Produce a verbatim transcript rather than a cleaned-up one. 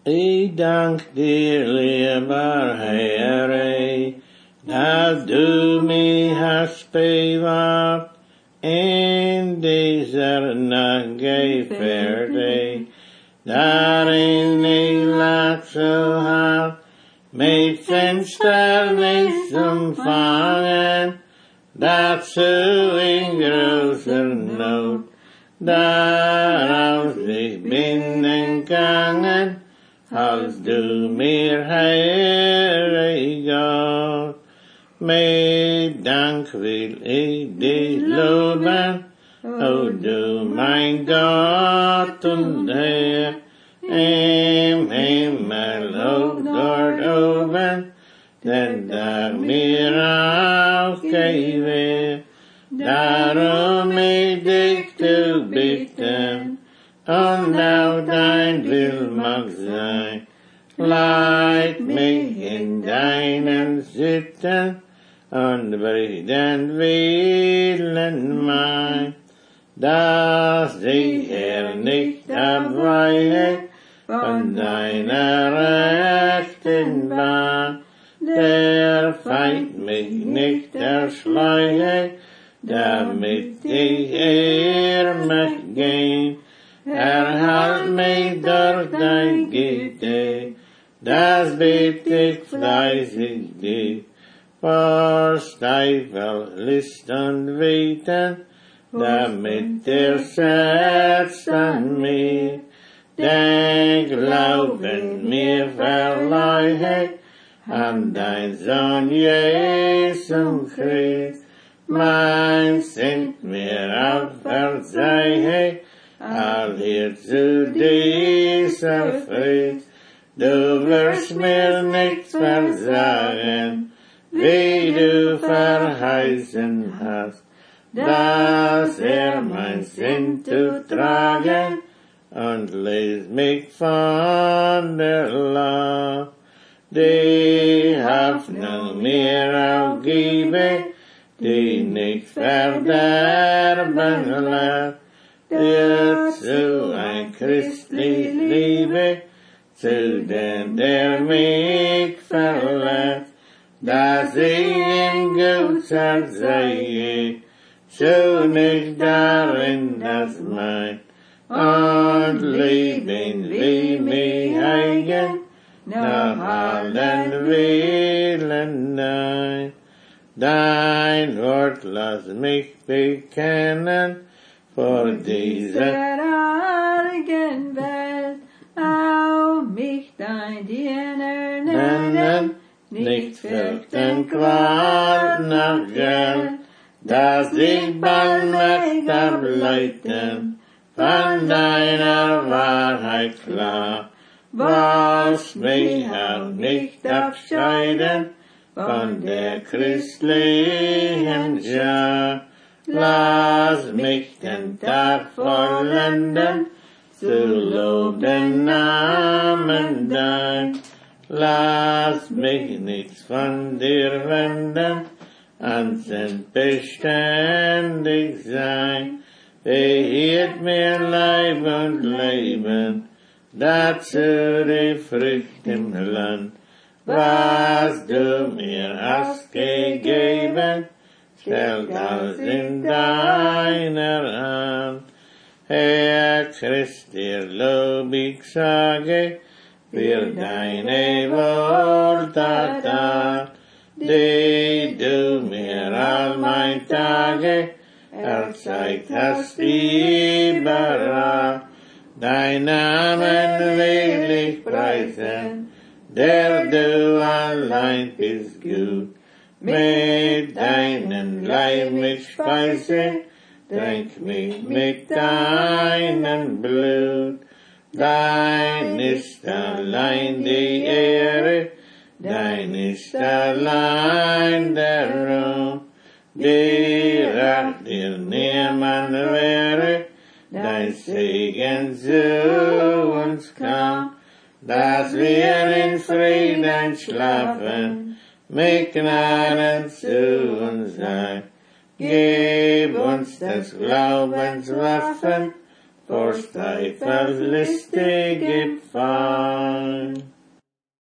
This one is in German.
Ich dank dir, lieber Herr, dass du mich hast bewahrt in dieser Nacht gefährdet, darin ich lag so hart, mit Finsternis umfangen, dazu in großer Not, daraus ich bin entgangen, als du mir heilig Gott. Mit Dank will ich dich loben, o du mein Gott und Herr, im Himmel und dort oben, denn da mir aufgebe, darum ich dich zu bitten, und auch dein Will mag sein. Leit mich in deinen Sitten und brich den Willen mein, dass ich Herr nicht abweiche von deiner rechten Bahn, der Feind mich nicht erschleiche, damit ich ehr mich gehen. Erhalt mich durch dein Güte, das bitt ich fleißig dich, vor Teufel, List und Weten, damit er setzt an mir, den Glauben mir verleihe, an dein Sohn Jesu Christ, mein Sünd mir auch verzeihe, all hier zu dieser Frist, du wirst mir nichts versagen, wie du verheißen hast, dass er mein Sinn zu tragen und lässt mich von der Last, die Hoffnung mir auch gebe, die nicht verderben lässt, dir zu ein christlich Liebe, zu dem, der mich verlässt, dass ich ihm gut sehe, so nicht darin das mein, und lieben wie mich eigen, nach allen Willen dein. Dein Wort lass mich bekennen, vor dieser argen Welt, auch mich dein Diener nennen, nicht fürchten Qual nach Geld, dass ich bald möchte ableiten, von deiner Wahrheit klar, was mich auch nicht abscheiden, von der christlichen Schar. Lass mich den Tag vollenden, zu Lob den Namen dein. Lass mich nichts von dir wenden, anseln beständig sein. Behielt mir Leib und Leben, dazu die Frucht im Land, was du mir hast gegeben, stellt alles in deiner Hand. Herr Christ, dir Lob ich sage, für deine Wohltat, die du mir all mein Tage erzeigt hast überall. Dein Namen will ich preisen, der du allein bist gut. Mit deinen Leib mich speise, tränk mich mit deinem Blut. Dein ist allein die Ehre, dein ist allein der Ruhm. Dir, dir niemand wäre, dein Segen zu uns kam, dass wir in Frieden schlafen, mit Gnaden zu uns sein. Gib uns des Glaubens Waffen, vor Teufels listige Pfeil.